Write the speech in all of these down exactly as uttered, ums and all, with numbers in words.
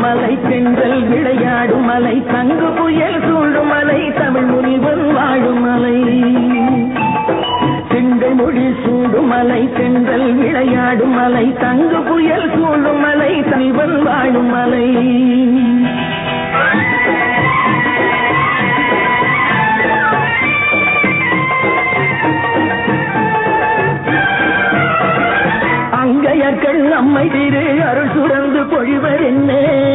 மலை, பெண்கள் விளையாடும் மலை, தங்கு புயல் சூழும் மலை, தமிழ் முனிவன் வாழும் மலை. பெண்கள் மொழி சூடும் மலை, பெண்கள் விளையாடும் மலை, தங்கு புயல் சூழும் மலை, தமிழன் வாழும் மலை. அங்கையர்கள் நம்மை திரு அருள் சுரந்து பொழிவர் என்ன,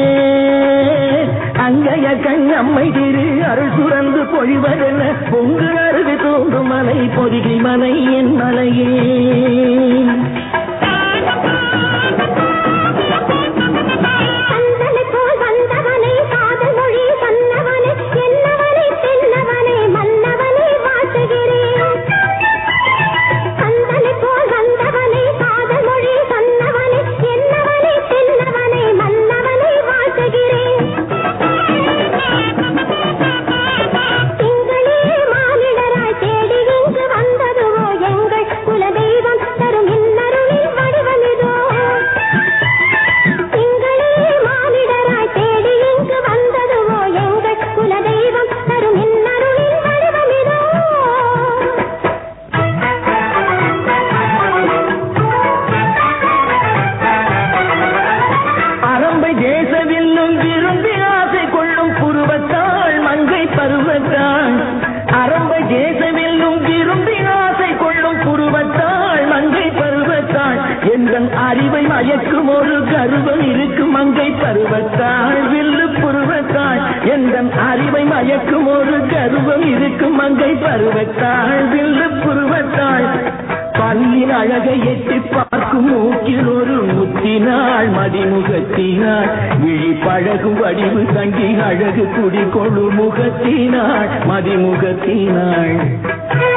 அங்கையர்கள் நம்மை திரு அருள் சுரந்து பொழிவர் என்ன, பொங்கு அருகு தோன்றும் மலை, பொதிகை மலை என் மலையே. அறிவை மயக்கும் ஒரு கருவம் இருக்கும் மங்கை பருவத்தாள், வில்லு புருவத்தாள். எந்த அறிவை மயக்கும் ஒரு கருவம் இருக்கும் மங்கை பருவத்தாள், வில்லு புருவத்தாள். பல்லின் அழகை எட்டி பார்க்கும் மூக்கில் ஒரு முத்தினாள், மடிமுகத்தினாள். விழி பழகும் வடிவு கண்டி அழகு குடிகொள்ளு முகத்தினாள், மதிமுகத்தினாள்.